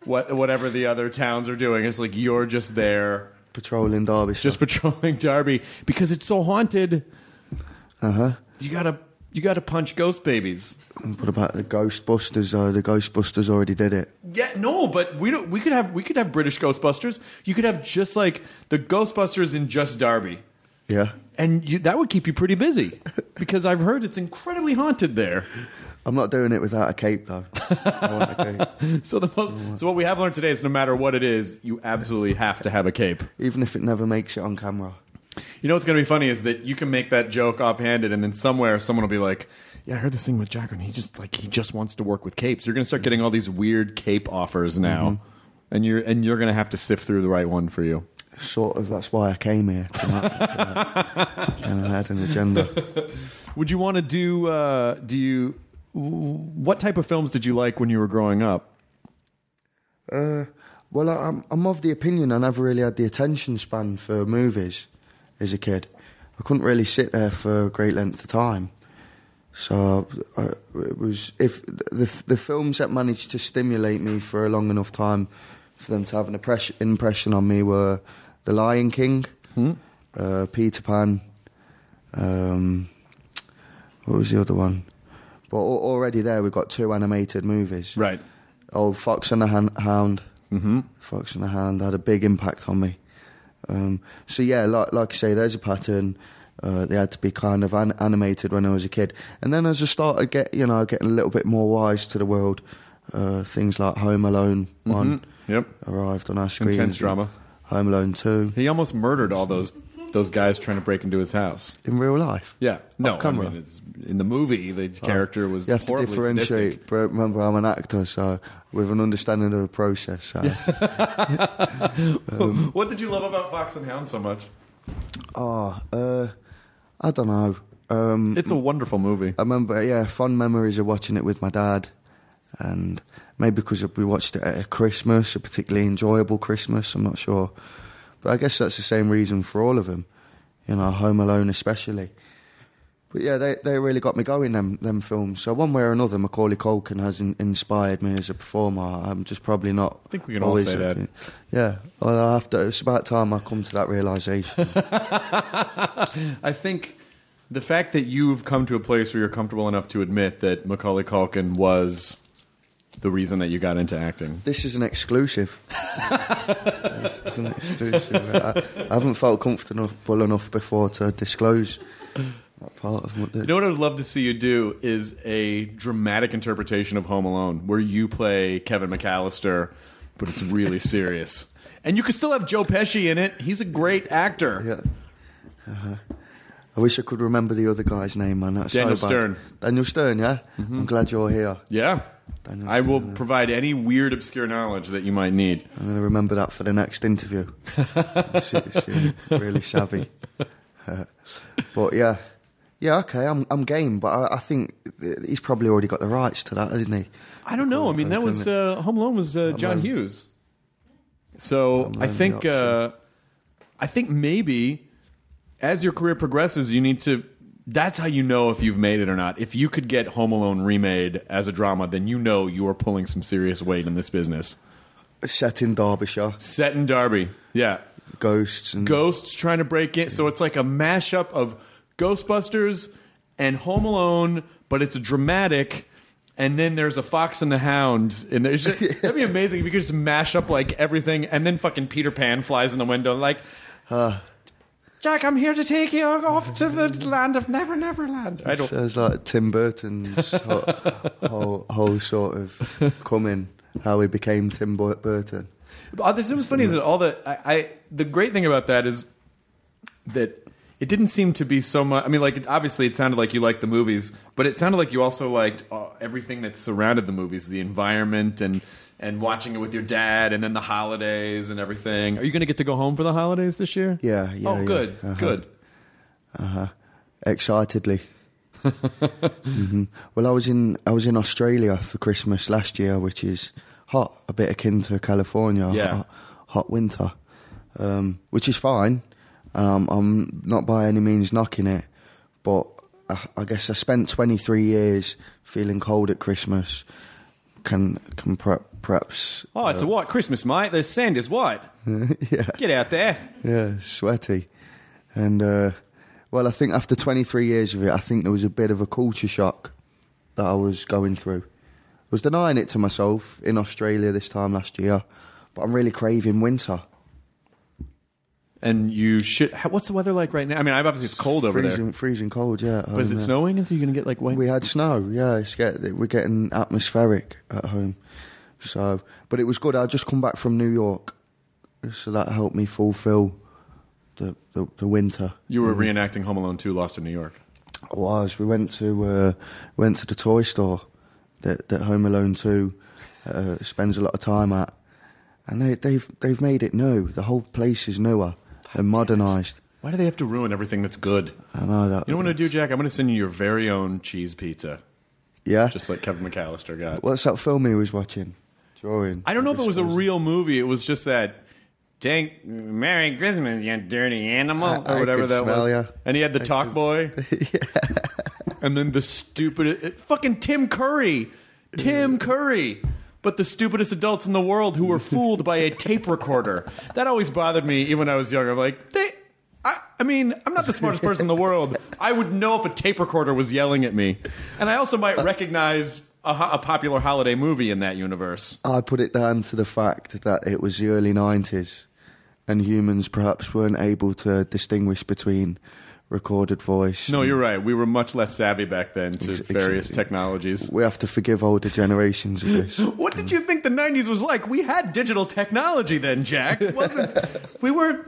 whatever the other towns are doing. It's like you're just there patrolling Derby. Just patrolling Derby because it's so haunted. You gotta punch ghost babies. What about the Ghostbusters? The Ghostbusters already did it. Yeah, no, but we could have British Ghostbusters. You could have just like the Ghostbusters in just Derby. Yeah, and that would keep you pretty busy because I've heard it's incredibly haunted there. I'm not doing it without a cape though. I want a cape. So what we have learned today is no matter what it is, you absolutely have to have a cape, even if it never makes it on camera. You know what's going to be funny is that you can make that joke offhanded, and then somewhere someone will be like, "Yeah, I heard this thing with Jack, and he just wants to work with capes." You're going to start getting all these weird cape offers now, and you're going to have to sift through the right one for you. Sort of. That's why I came here tonight. And I had an agenda. Would you want to do? What type of films did you like when you were growing up? Well, I'm of the opinion I never really had the attention span for movies as a kid. I couldn't really sit there for a great length of time. So it was if the films that managed to stimulate me for a long enough time for them to have an impression on me were The Lion King, Peter Pan. What was the other one? But already there we've got 2 animated movies. Right. Old Fox and the Hound. Fox and the Hound had a big impact on me. So yeah, like I say, there's a pattern. They had to be kind of animated when I was a kid, and then as I started getting a little bit more wise to the world, things like Home Alone 1 arrived on our screens. Intense drama. Home Alone 2. He almost murdered all those guys trying to break into his house in real life. Yeah, no, off camera. I mean, it's in the movie. The character was you have to differentiate. Sadistic. But remember, I'm an actor, so with an understanding of the process. So. What did you love about Fox and Hound so much? I don't know. It's a wonderful movie. I remember, fond memories of watching it with my dad, and maybe because we watched it at a Christmas, a particularly enjoyable Christmas. I'm not sure, but I guess that's the same reason for all of them. Home Alone especially. But yeah, they really got me going, them films. So one way or another, Macaulay Culkin has inspired me as a performer. I'm just probably not. I think we can all say that. Yeah, well, it's about time I come to that realisation. I think the fact that you've come to a place where you're comfortable enough to admit that Macaulay Culkin was the reason that you got into acting. This is an exclusive. It's an exclusive. I haven't felt comfortable enough before to disclose that part of what. You know what I would love to see you do is a dramatic interpretation of Home Alone, where you play Kevin McAllister, but it's really serious. And you could still have Joe Pesci in it. He's a great actor. Yeah. I wish I could remember the other guy's name, man. That's Daniel so bad. Stern. Daniel Stern, yeah? I'm glad you're here. Yeah. I will provide any weird, obscure knowledge that you might need. I'm going to remember that for the next interview. It's really savvy. But yeah, okay, I'm game. But I think he's probably already got the rights to that, hasn't he? I don't know. I mean, that was Home Alone was John Hughes. So I think maybe as your career progresses, you need to. That's how you know if you've made it or not. If you could get Home Alone remade as a drama, then you know you are pulling some serious weight in this business. Set in Derbyshire. Set in Derby, yeah. Ghosts trying to break in. So it's like a mashup of Ghostbusters and Home Alone, but it's a dramatic. And then there's a Fox and the Hound. And that'd be amazing if you could just mash up like everything. And then fucking Peter Pan flies in the window like... Jack, I'm here to take you off to the land of Never Neverland. It sounds like Tim Burton's whole sort of coming, how he became Tim Burton. This was funny is that the great thing about that is that it didn't seem to be so much. I mean, like obviously it sounded like you liked the movies, but it sounded like you also liked everything that surrounded the movies, the environment and watching it with your dad, and then the holidays and everything. Are you going to get to go home for the holidays this year? Yeah. Oh, good, good. Excitedly. Well, I was in Australia for Christmas last year, which is hot, a bit akin to California. Yeah. Hot winter, which is fine. I'm not by any means knocking it, but I guess I spent 23 years feeling cold at Christmas. can perhaps. Oh, it's a what? Christmas, mate. The sand is white. Yeah. Get out there. Yeah, sweaty. And, well, I think after 23 years of it, I think there was a bit of a culture shock that I was going through. I was denying it to myself in Australia this time last year, but I'm really craving winter. And you should. What's the weather like right now? I mean, obviously it's cold over there. Freezing cold, yeah. But is it snowing? And so you're going to get like wet? We had snow, yeah. We're getting atmospheric at home. So, but it was good. I'd just come back from New York, so that helped me fulfill the winter. You were reenacting Home Alone 2: Lost in New York. I was. We went to the toy store that Home Alone 2 spends a lot of time at, and they've made it new. The whole place is newer and modernised. Why do they have to ruin everything that's good? I know that. You know what I'm going to do, Jack? I'm going to send you your very own cheese pizza. Yeah? Just like Kevin McAllister got. What's that film he was watching? Drawing. I don't know if it was a real movie. It was just that, Merry Christmas, you dirty animal, or whatever that was. Ya. And he had the talk boy. Yeah. And then the stupid... Fucking Tim Curry. Tim Curry. But the stupidest adults in the world who were fooled by a tape recorder. That always bothered me, even when I was younger. I'm like, I mean, I'm not the smartest person in the world. I would know if a tape recorder was yelling at me. And I also might recognize a popular holiday movie in that universe. I put it down to the fact that it was the early 90s and humans perhaps weren't able to distinguish between recorded voice. No, you're right. We were much less savvy back then to various technologies. We have to forgive older generations of this. What did you think the 90s was like? We had digital technology then, Jack. It wasn't... We weren't...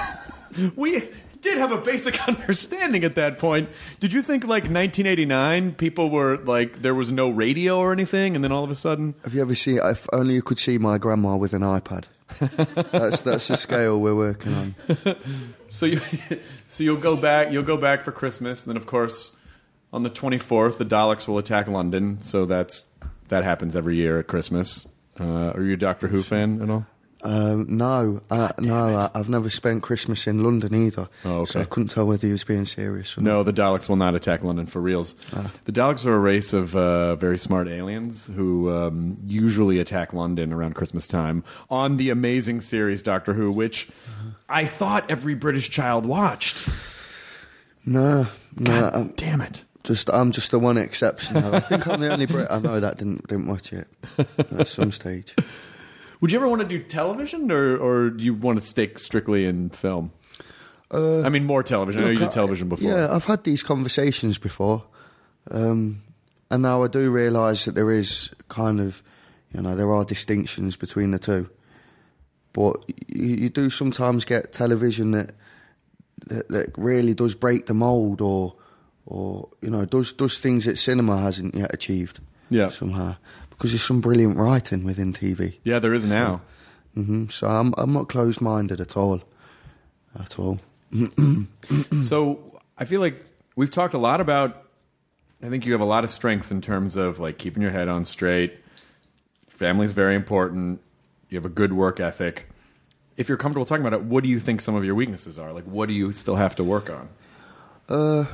We did have a basic understanding at that point. Did you think, like, 1989, people were, like, there was no radio or anything, and then all of a sudden... Have you ever seen... If only you could see my grandma with an iPad. That's the scale we're working on. So you'll go back for Christmas, and then, of course, on the 24th, the Daleks will attack London, so that happens every year at Christmas. Are you a Doctor Who fan at all? No, I've never spent Christmas in London either. Oh, okay. So I couldn't tell whether he was being serious or not. No, the Daleks will not attack London for reals. The Daleks are a race of very smart aliens who usually attack London around Christmas time on the amazing series Doctor Who, which I thought every British child watched. No. God damn it. I'm just the one exception. I think I'm the only Brit I know that didn't watch it at some stage. Would you ever want to do television, or do you want to stick strictly in film? I mean, more television. I know you did television before. Yeah, I've had these conversations before. And now I do realise that there is kind of, there are distinctions between the two. But you do sometimes get television that really does break the mould or does things that cinema hasn't yet achieved. Yeah. Somehow. Because there's some brilliant writing within TV. Yeah, there is now. So I'm not closed-minded at all. At all. So I feel like we've talked a lot about, I think you have a lot of strength in terms of like keeping your head on straight. Family's very important. You have a good work ethic. If you're comfortable talking about it, what do you think some of your weaknesses are? Like, what do you still have to work on?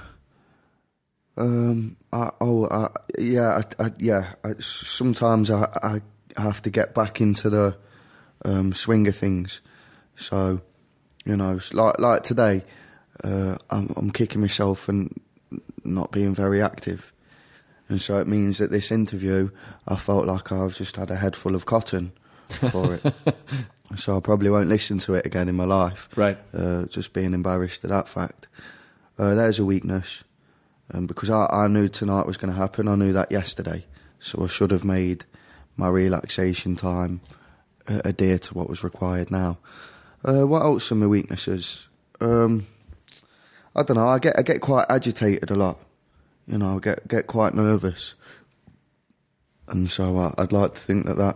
Sometimes I have to get back into the swing of things. So, like today, I'm kicking myself and not being very active. And so it means that this interview, I felt like I've just had a head full of cotton for it. So I probably won't listen to it again in my life. Right. Just being embarrassed at that fact. There's a weakness. Because I knew tonight was going to happen. I knew that yesterday. So I should have made my relaxation time adhere to what was required now. What else are my weaknesses? I don't know. I get quite agitated a lot. I get quite nervous. And so I'd like to think that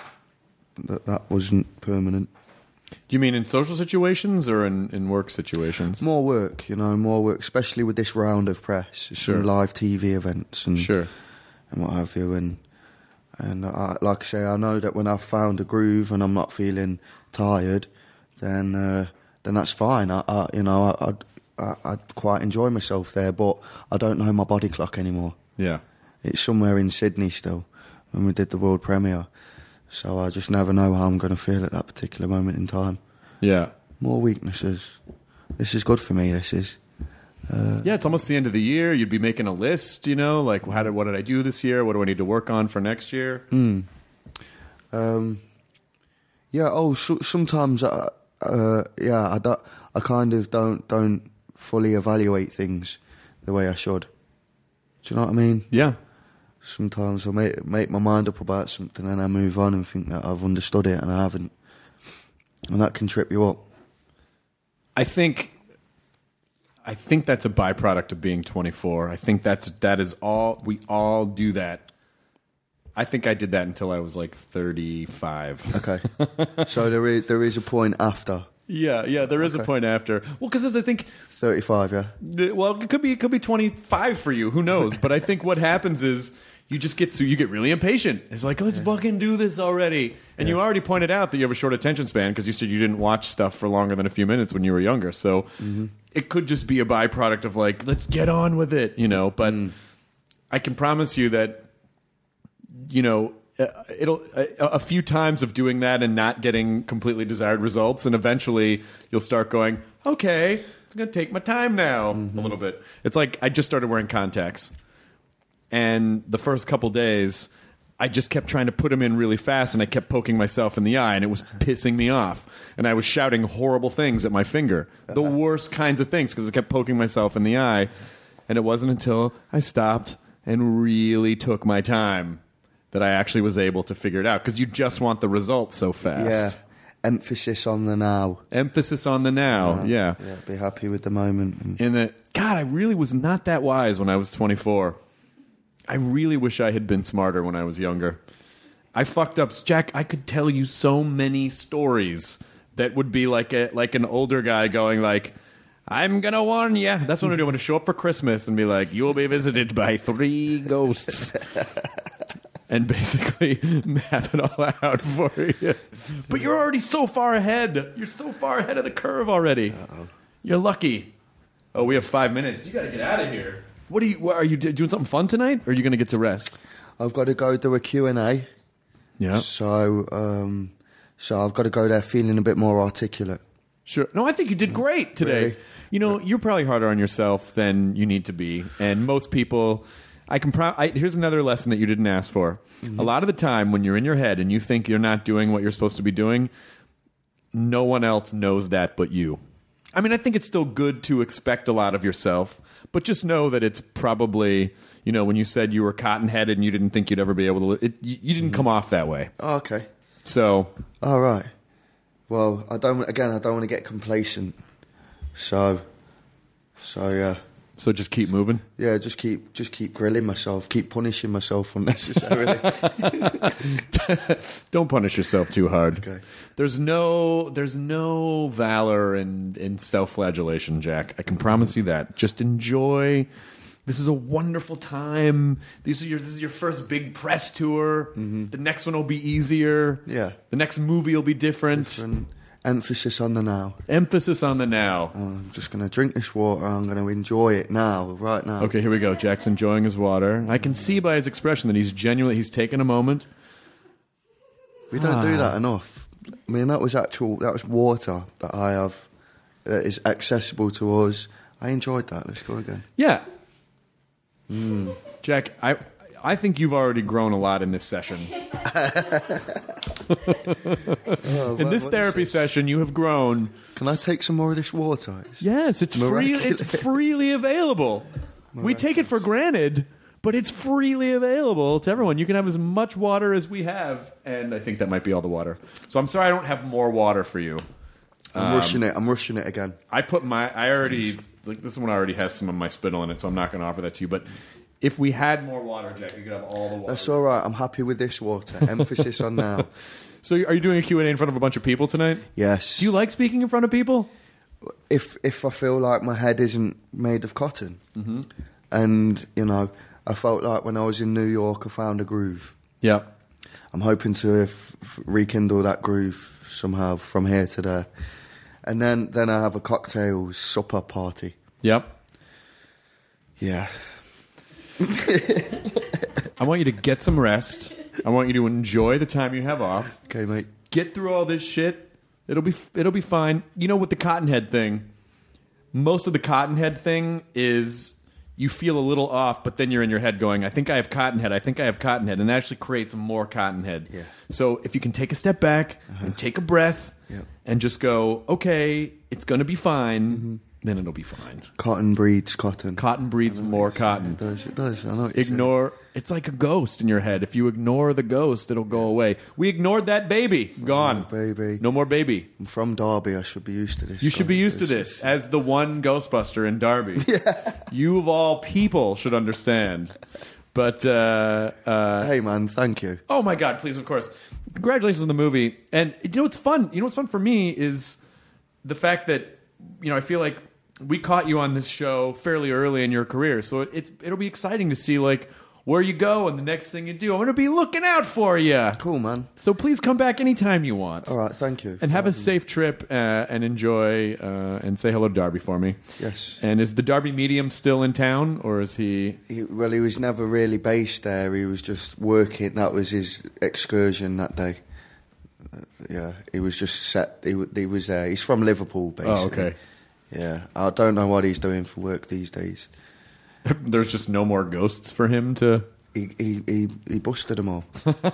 wasn't permanent. Do you mean in social situations or in work situations? More work, more work, especially with this round of press. Sure. Some live TV events and sure. And what have you. And like I say, I know that when I've found a groove and I'm not feeling tired, then that's fine. I'd quite enjoy myself there, but I don't know my body clock anymore. Yeah. It's somewhere in Sydney still. when we did the world premiere. So I just never know how I'm going to feel at that particular moment in time. Yeah. More weaknesses. This is good for me, this is. Yeah, it's almost the end of the year. You'd be making a list, like what did I do this year? What do I need to work on for next year? Sometimes I kind of don't fully evaluate things the way I should. Do you know what I mean? Yeah. Sometimes I make my mind up about something and I move on and think that I've understood it and I haven't. And that can trip you up. I think that's a byproduct of being 24. I think that is all. We all do that. I think I did that until I was like 35. Okay. So there is a point after. Yeah, there is a point after. Well, because I think 35. Yeah. Well, it could be 25 for you. Who knows? But I think what happens is you just get really impatient. It's like, let's fucking do this already. And you already pointed out that you have a short attention span because you said you didn't watch stuff for longer than a few minutes when you were younger. So it could just be a byproduct of like, let's get on with it, But I can promise you that, it'll a few times of doing that and not getting completely desired results, and eventually you'll start going, okay, I'm gonna take my time now a little bit. It's like I just started wearing contacts, and the first couple days I just kept trying to put them in really fast, and I kept poking myself in the eye, and it was pissing me off, and I was shouting horrible things at my finger, the worst kinds of things, because I kept poking myself in the eye. And it wasn't until I stopped and really took my time that I actually was able to figure it out, because you just want the result so fast. Yeah. Emphasis on the now. Emphasis on the now, yeah. Yeah, be happy with the moment. And God, I really was not that wise when I was 24. I really wish I had been smarter when I was younger. I fucked up. Jack, I could tell you so many stories that would be like an older guy going like, I'm going to warn you. That's what I do. I'm going to show up for Christmas and be like, you will be visited by 3 ghosts. And basically map it all out for you. But you're already so far ahead. You're so far ahead of the curve already. Uh-oh. You're lucky. Oh, we have 5 minutes. You got to get out of here. Are you doing something fun tonight, or are you going to get to rest? I've got to go do a Q&A. Yeah. So I've got to go there feeling a bit more articulate. Sure. No, I think you did great today. Really? You're probably harder on yourself than you need to be. And most people... here's another lesson that you didn't ask for. Mm-hmm. A lot of the time when you're in your head and you think you're not doing what you're supposed to be doing, no one else knows that but you. I mean, I think it's still good to expect a lot of yourself, but just know that it's probably, when you said you were cotton-headed and you didn't think you'd ever be able to... you didn't come off that way. Oh, okay. So... All right. Well, I don't want to get complacent. So yeah. So just keep moving? Yeah, just keep grilling myself, keep punishing myself unnecessarily. Don't punish yourself too hard. Okay. There's no valor in self-flagellation, Jack. I can promise you that. Just enjoy. This is a wonderful time. This is your first big press tour. Mm-hmm. The next one will be easier. Yeah. The next movie will be different. Emphasis on the now. Emphasis on the now. I'm just going to drink this water. I'm going to enjoy it now, right now. Okay, here we go. Jack's enjoying his water. I can see by his expression that he's taken a moment. We don't do that enough. I mean, that was water that I have that is accessible to us. I enjoyed that. Let's go again. Yeah. Jack, I think you've already grown a lot in this session. In this therapy session, you have grown. Can I take some more of this water? Yes, it's freely available. We take it for granted, but it's freely available to everyone. You can have as much water as we have, and I think that might be all the water. So I'm sorry I don't have more water for you. I'm rushing it again. This one already has some of my spittle in it, so I'm not going to offer that to you, but... If we had more water, Jack, you could have all the water. That's all right. I'm happy with this water. Emphasis on now. So are you doing a Q&A in front of a bunch of people tonight? Yes. Do you like speaking in front of people? If I feel like my head isn't made of cotton. Mm-hmm. And, I felt like when I was in New York, I found a groove. Yeah. I'm hoping to rekindle that groove somehow from here to there. And then I have a cocktail supper party. Yep. Yeah. I want you to get some rest. I want you to enjoy the time you have off. Okay, mate. Get through all this shit. It'll be fine. You know, with the Cottonhead thing, most of the Cottonhead thing is you feel a little off, but then you're in your head going, I think I have Cottonhead. And that actually creates more Cottonhead. Yeah. So if you can take a step back and take a breath and just go, okay, it's going to be fine, then it'll be fine. Cotton breeds cotton. Cotton breeds more cotton. It does. I know what you're Ignore. It's like a ghost in your head. If you ignore the ghost, it'll go away. We ignored that baby. Gone. Baby. No more baby. I'm from Derby. I should be used to this. You should be used to this as the one Ghostbuster in Derby. You of all people should understand. But hey, man, thank you. Oh my God! Please, of course. Congratulations on the movie. And you know what's fun? You know what's fun for me is the fact that I feel like we caught you on this show fairly early in your career, so it'll be exciting to see like where you go and the next thing you do. I'm going to be looking out for you. Cool, man. So please come back anytime you want. All right, thank you. And have a safe trip and enjoy and say hello to Darby for me. Yes. And is the Darby medium still in town, or is he... Well, he was never really based there. He was just working. That was his excursion that day. Yeah, he was just set. He was there. He's from Liverpool, basically. Oh, okay. Yeah, I don't know what he's doing for work these days. There's just no more ghosts for him to... He busted them all.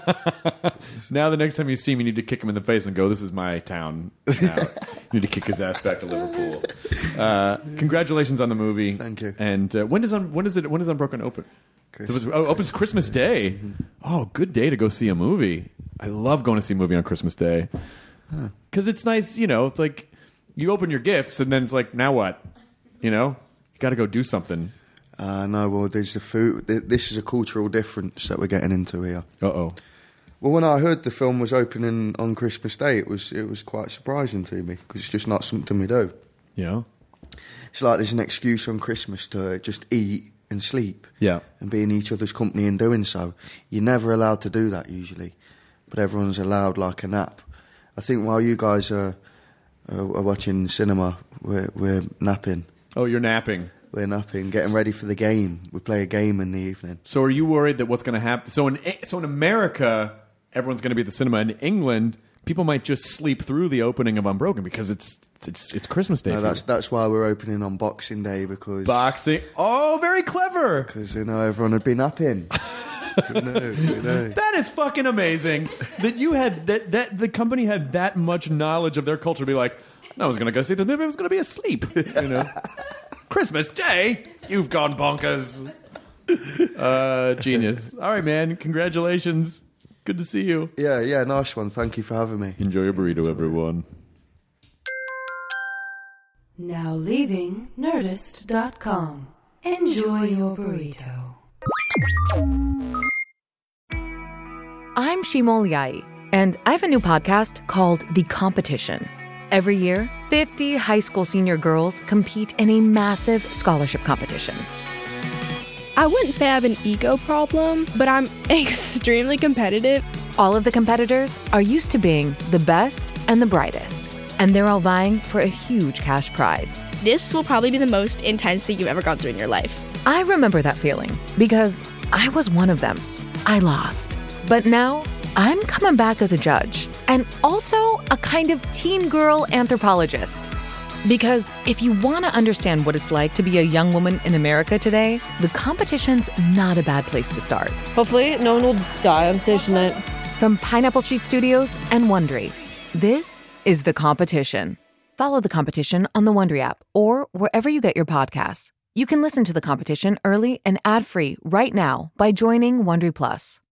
Now the next time you see him, you need to kick him in the face and go, this is my town now. You need to kick his ass back to Liverpool. Congratulations on the movie. Thank you. And when does Unbroken open? Opens Christmas Day. Oh, good day to go see a movie. I love going to see a movie on Christmas Day. Because it's nice, it's like you open your gifts and then it's like, now what? You got to go do something. No, well, there's the food. This is a cultural difference that we're getting into here. Uh-oh. Well, when I heard the film was opening on Christmas Day, it was quite surprising to me because it's just not something we do. Yeah. It's like there's an excuse on Christmas to just eat and sleep. Yeah. And be in each other's company and doing so. You're never allowed to do that usually, but everyone's allowed like a nap. I think while you guys are watching cinema, we're napping. Oh, you're napping. We're napping, getting ready for the game. We play a game in the evening. So are you worried that what's going to happen? So in America, everyone's going to be at the cinema. In England, people might just sleep through the opening of Unbroken because it's Christmas Day. No, that's why we're opening on Boxing Day because... Boxing? Oh, very clever. Because, everyone had been napping. We know. That is fucking amazing that you had that the company had that much knowledge of their culture to be like, no one's going to go see this movie. Everyone's going to be asleep. Christmas Day? You've gone bonkers. Genius. All right, man. Congratulations. Good to see you. Yeah, nice one. Thank you for having me. Enjoy your burrito, everyone. Now leaving Nerdist.com. Enjoy your burrito. I'm Shimol Yai, and I have a new podcast called The Competition. Every year, 50 high school senior girls compete in a massive scholarship competition. I wouldn't say I have an ego problem, but I'm extremely competitive. All of the competitors are used to being the best and the brightest, and they're all vying for a huge cash prize. This will probably be the most intense thing you've ever gone through in your life. I remember that feeling because I was one of them. I lost. But now I'm coming back as a judge and also a kind of teen girl anthropologist. Because if you want to understand what it's like to be a young woman in America today, the competition's not a bad place to start. Hopefully no one will die on stage tonight. From Pineapple Street Studios and Wondery, this is The Competition. Follow The Competition on the Wondery app or wherever you get your podcasts. You can listen to The Competition early and ad-free right now by joining Wondery Plus.